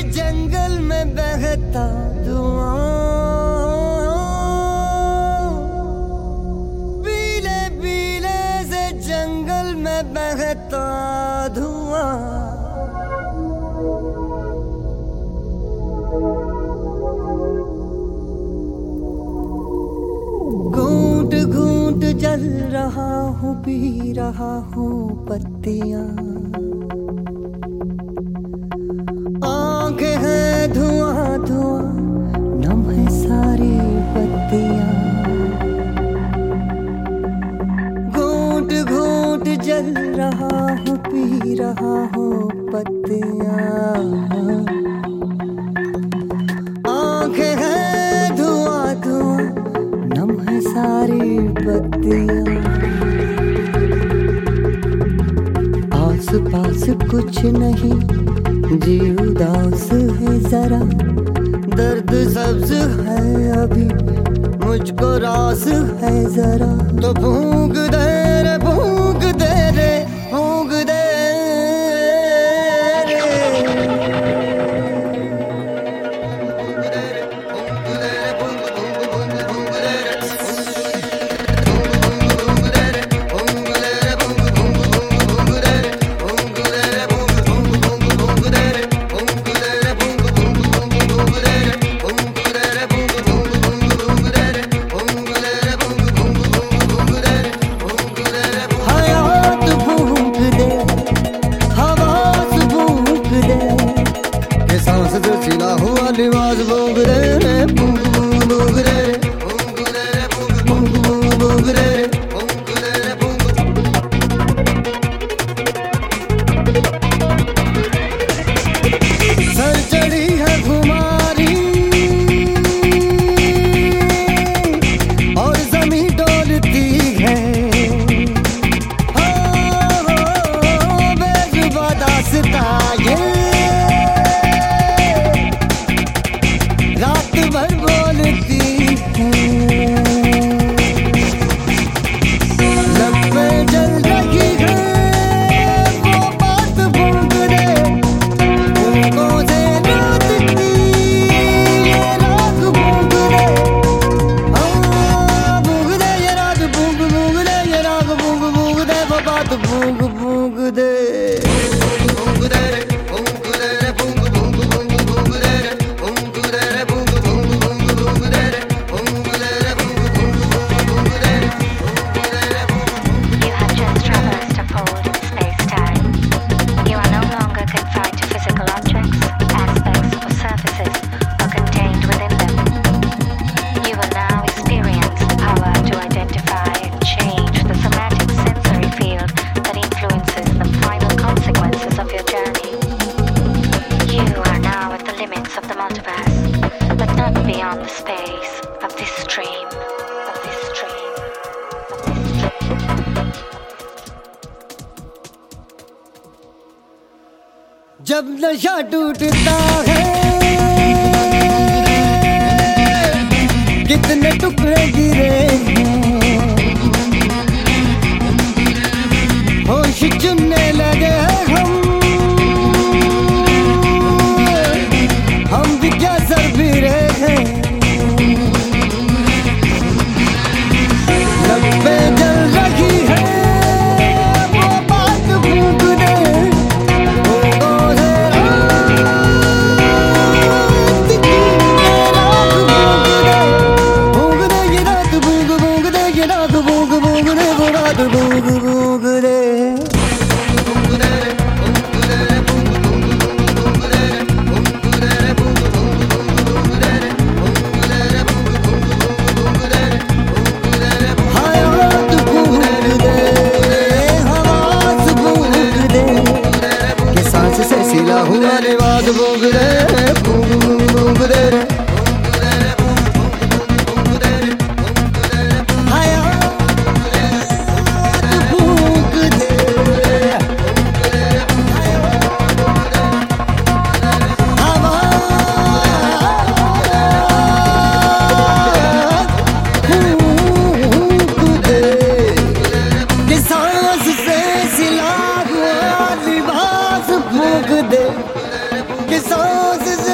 जंगल में बहता धुआं, पीले पीले से जंगल में बहता धुआं। घूंट घूंट जल रहा हूँ, पी रहा हूँ पत्तियां। आंखें हैं धुआं धुआं, नम है सारी पत्तियां। घूंट घूंट जल रहा हूँ, पी रहा हूँ पत्तियां। आंखें हैं धुआं धुआं, नम है सारी पत्तियां। आस पास कुछ नहीं, जी उदास है जरा। दर्द सब्ज है अभी, मुझको रास है जरा। तो फूंक दे रे, फूंक दे रे, फूंक दे रे। सिला हुआ लिबास भूंग रे रे, भूंग भूंग भूंग रे रे, भूंग रे रे, भूंग भूंग भूंग रे रे, भूंग रे रे, भूंग। सर चढ़ी है खुमारी और ज़मीं डोलती है। बेजुबां दास्तां ये रात भर बोलती है। लब पे जल रही है वो बात, भूंग दे फूंकों से रात की ये रात। भूंग दे भूंग दे ये रात, भूंग भूंग दे ये रात, भूंग भूंग दे वो बात, भूंग भूंग दे। भूंग दे रे, भूंग दे रे, भूंग भूंग भूंग भूंग दे रे, भूंग दे रे, भूंग भूंग भूंग भूंग दे रे, भूंग दे रे, भूंग भूंग भूंग भूंग दे रे, भूंग दे रे, भूंग। You have just traversed a fold in space-time. You are no longer confined to physical objects, aspects, or surfaces, or contained within them. You will now experience the power to identify and change the somatic sensory field that influences the final consequences of your journey. You are now at the limits of the multiverse, but not beyond the space of this stream, of this stream, of this stream. जब नशा टूटता है, कितने टुकड़े गिरे हैं। होश चुनने लगे हम भी क्या सर फिरे हैं। लब पे जल रही है वो बात, भूंग दे फूंकों से रात की ये रात। भूंग दे ये रात, भूंग भूंग दे ये रात, भूंग भूंग दे वो रात, भूंग भूंग दे। सिला हुआ लिबास भूंग दे, भूंग भूंग भूंग दे रे, भूंग दे रे, भूंग भूंग भूंग दे रे, भूंग दे रे, भूंग दे रे, भूंग दे। कि सांस से सिला हुआ लिबास भूंग दे, कि सांस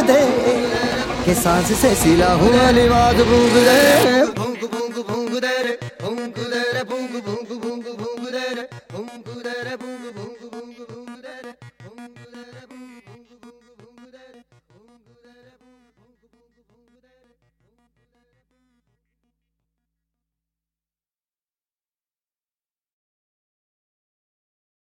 दे कि सांस से सिला हुआ लिबास भूंग दे भूंग भूंग भूंग दे रे भूंग दे रे भूंग भूंग भूंग भूंग दे रे भूंग दे रे भूंग